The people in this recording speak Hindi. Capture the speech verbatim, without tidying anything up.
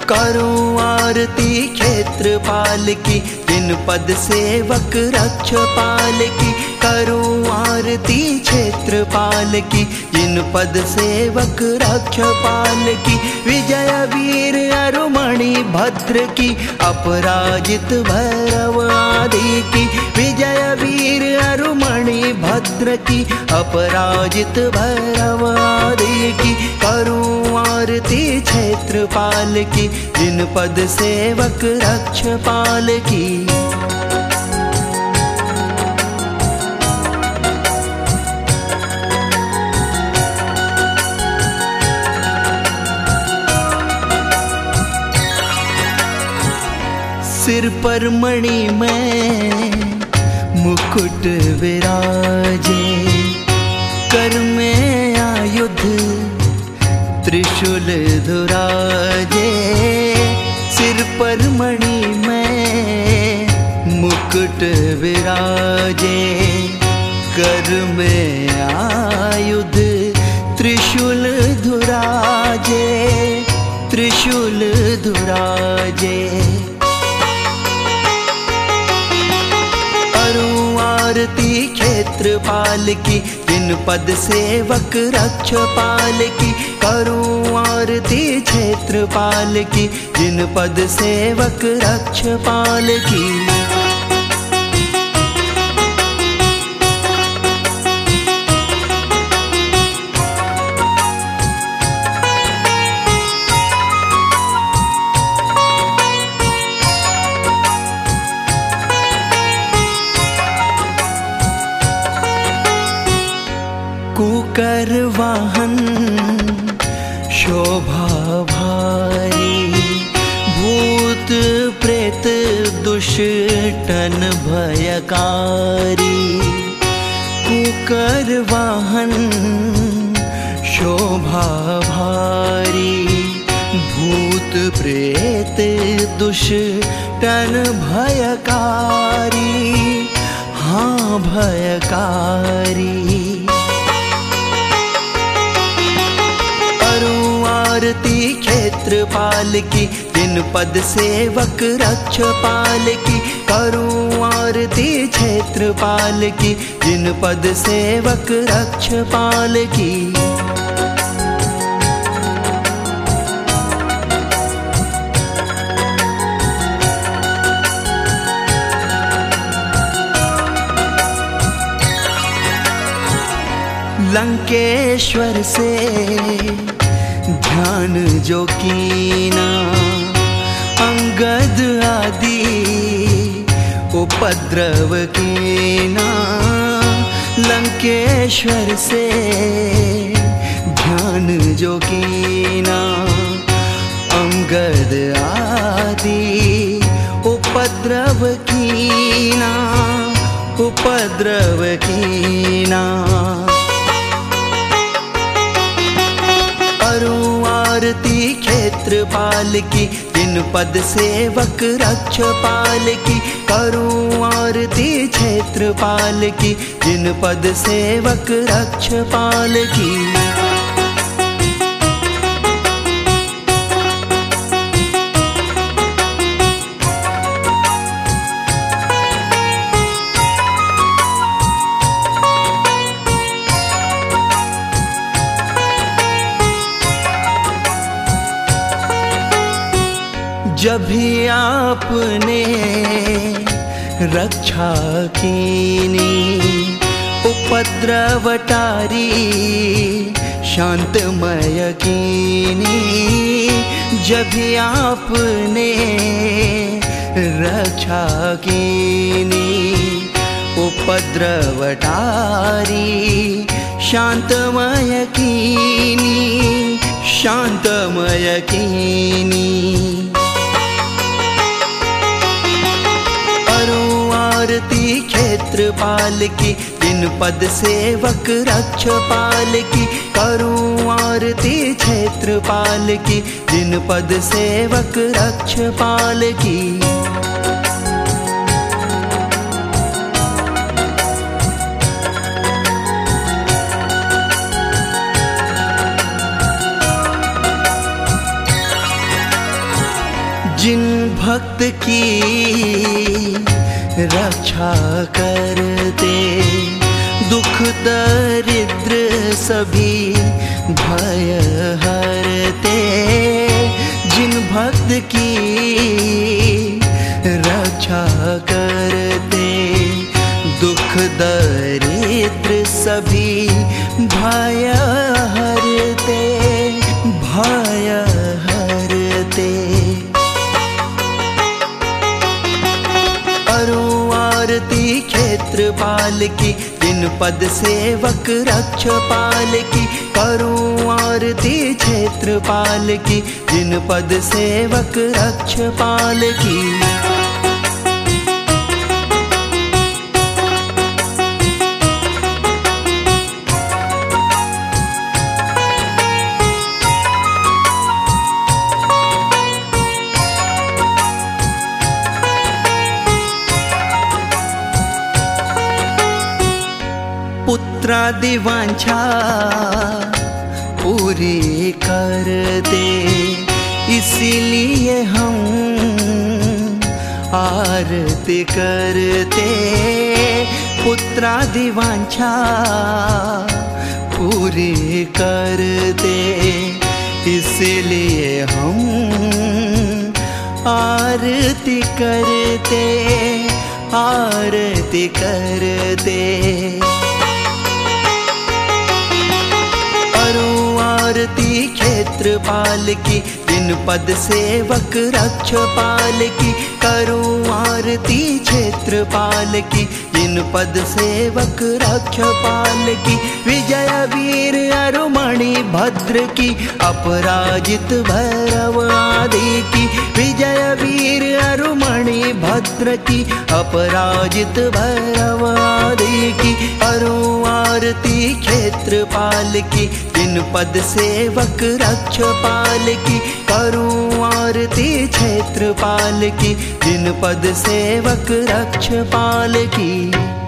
करूं आरती क्षेत्रपाल की, जिनपद सेवक रक्षपाल की। करूं आरती क्षेत्रपाल की, जिनपद सेवक रक्षपाल की। विजय वीर अरुमणि भद्र की, अपराजित भैरव आदि की। विजय वीर अरुमणि भद्र की, अपराजित भैरव आदि की। करूं आरती क्षेत्रपाल की, जिनपद सेवक रक्षपाल की। सिर पर मणि में मुकुट विराजे, कर में आयुध त्रिशूल धुराजे। सिर पर मणि में मुकुट विराजे, कर में आयुध त्रिशूल धुराजे, त्रिशूल धुराजे। आरती क्षेत्रपाल की, जिनपद सेवक रक्षपाल की। करूं आरती क्षेत्रपाल की, जिनपद सेवक रक्षपाल की। कुकर वाहन शोभा भारी, भूत प्रेत दुष्टन भयकारी। कुकर वाहन शोभा भारी, भूत प्रेत दुष्टन भयकारी। हाँ भयकारी। आरती क्षेत्रपाल की, जिनपद सेवक रक्षपाल की। करूं आरती क्षेत्रपाल की, जिनपद सेवक रक्षपाल की। लंकेश्वर से ध्यान जो कीना, अंगद आदि उपद्रव कीना। लंकेश्वर से ध्यान जो कीना, अंगद आदि उपद्रव कीना, उपद्रव कीना। आरती क्षेत्रपाल की, जिनपद सेवक रक्षपाल की। करूं आरती क्षेत्रपाल की, जिनपद सेवक रक्षपाल की। जब भी आपने रक्षा कीनी, उपद्रव टारी शांतमय कीनी। जब भी आपने रक्षा कीनी, उपद्रव टारी शांतमय कीनी, शांतमय कीनी। आरती क्षेत्रपाल की, जिनपद सेवक रक्षपाल की। करूं आरती क्षेत्रपाल की, जिनपद सेवक रक्षपाल की। जिन भक्त की रक्षा करते, दुख दरिद्र सभी भय हरते। जिन भक्त की रक्षा करते, दुख दरिद्र सभी भय हरते, भय हरते। करूं आरती क्षेत्रपाल की, जिन पद सेवक रक्षपाल की। करूं आरती क्षेत्रपाल की, जिन पद सेवक रक्षपाल की। पुत्रादि वांछा पूरी कर दे, इसीलिए हम आरती करते। पुत्रादि वांछा पूरी कर दे, इसीलिए हम आरती करते, आरती करते। आरती क्षेत्रपाल की, जिन पद सेवक रक्षपाल की। करूं आरती क्षेत्रपाल की, जिन पद सेवक रक्षपाल की। विजय वीर अरुमणि भद्र की, अपराजित भैरव आदि की। विजय वीर अरुमणि भद्र की, अपराजित भैरव आदि की। करूं आरती क्षेत्रपाल की, जिन पद सेवक रक्षपाल की। करूं आरती क्षेत्रपाल की, जिन पद सेवक रक्षपाल की।